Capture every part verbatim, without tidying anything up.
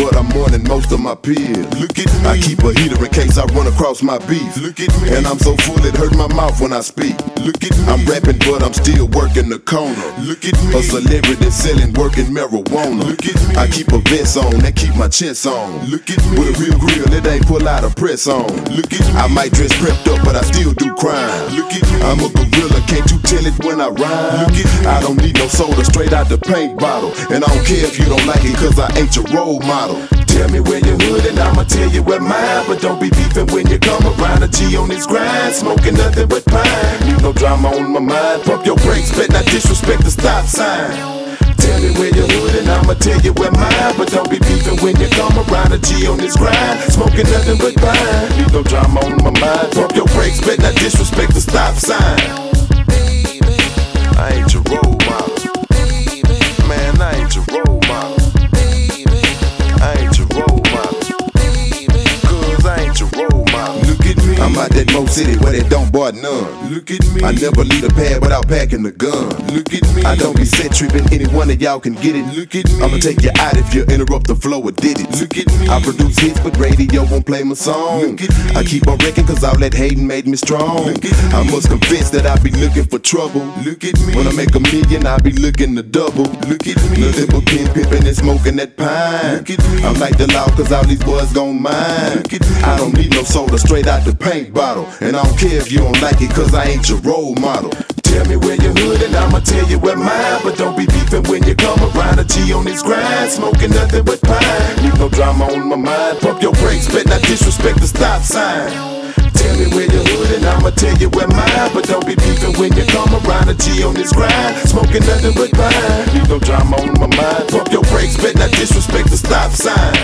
but I'm more than most of my peers. Look at me. I keep a heater in case I run across my beef. Look at me. And I'm so full it hurt my mouth when I speak. Look at me. I'm rapping but I'm still working the corner. Look at me. A celebrity selling working marijuana. Look at me. I keep a vest on that keep my chest on. Look at me. With a real grill it ain't pull out a press on. Look at me. I might dress prepped up but I still do crime. Look at me. I'm a gorilla, can't you tell it when I rhyme? Look at me. I don't need no soda straight out the paint bottle. And I don't care if you don't like it cause I ain't your role model. Tell me where your hood and I'ma tell you where mine. But don't be beefing when you come around. A G on this grind, smoking nothing but pine. Need no drama on my mind. Pump your brakes, bet not disrespect the stop sign. Tell me where your hood and I'ma tell you where mine. But don't be beefing when you come around. A G on this grind, smoking nothing but pine. Need no drama on my mind. Pump your brakes, bet not disrespect the stop sign. I ain't your role model. Man, I ain't your role model. I ain't your role model. Cause I ain't your role model. Look at me. I'm out that Mo City where they don't bar none. Look at me. I never leave a pad without packing the gun. Look at me. I don't be set tripping, any one of y'all can get it. Look at me. I'ma take you out if you interrupt the flow or did it. Look at me. I produce hits but radio won't play my song. Look at me. I keep on wrecking cause all that hating made me strong. Look at me. I must confess that I be looking for trouble. Look at me. When I make a million I be looking to double. Look at me. Nothing but pin pimpin' and smoking that pine. Look at me. I'm like the law cause all these boys gon' mind. Look at me. I don't need no soda straight out the paint bottle. And I don't care if you don't like it cause I ain't your role model. Tell me where your hood and I'ma tell you where mine. But don't be beefing when you come around. A G on this grind, smoking nothing but pine. Need no drama on my mind. Pump your brakes, bet not disrespect the stop sign. Tell me where your hood and I'ma tell you where mine. But don't be beefing when you come around. A G on this grind, smoking nothing but pine. Need no drama on my mind. Pump your brakes, bet not disrespect the stop sign.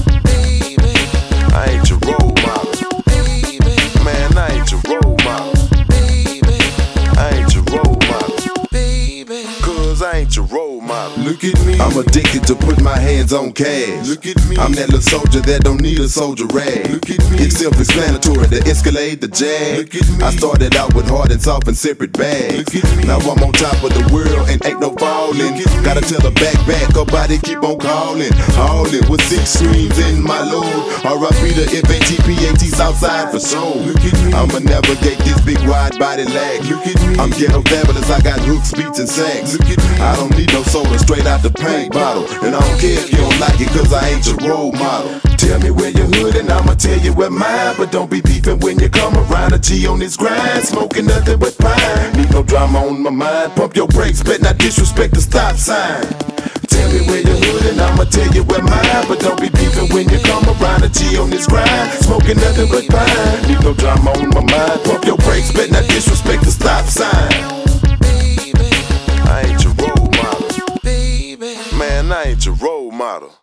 I ain't your role model. Man, I ain't your role model. I ain't your role model. Cause I ain't your role model. Look at me. I'm addicted to put my hands on cash. Look at me. I'm that little soldier that don't need a soldier rag. Look at me. It's self-explanatory, the Escalade, the Jag. Look at me. I started out with hard and soft and separate bags. Look at me. Now I'm on top of the world and ain't no falling. Look at me. Gotta tell her back, back, her body keep on calling. Hauling with six screens in my load. R I P the F A T P A T Southside for sure. Look at me. I'ma navigate this big wide body lag. Look at me. I'm ghetto fabulous, I got hooks, beats, and sacks. Look at me. I don't need no soda straight out the paint bottle. And I don't care if you don't like it cause I ain't your role model. Tell me where your hood and I'ma tell you where mine. But don't be beefing when you come around. A G on this grind, smoking nothing but pine. Need no drama on my mind. Pump your brakes, bet not disrespect the stop sign. Tell me where your hood and I'ma tell you where mine. But don't be beefing when you come around. A G on this grind, smoking nothing but pine. Need no drama on my mind. Pump your brakes, bet not disrespect the stop sign. I ain't your role model. Man, I ain't your role model.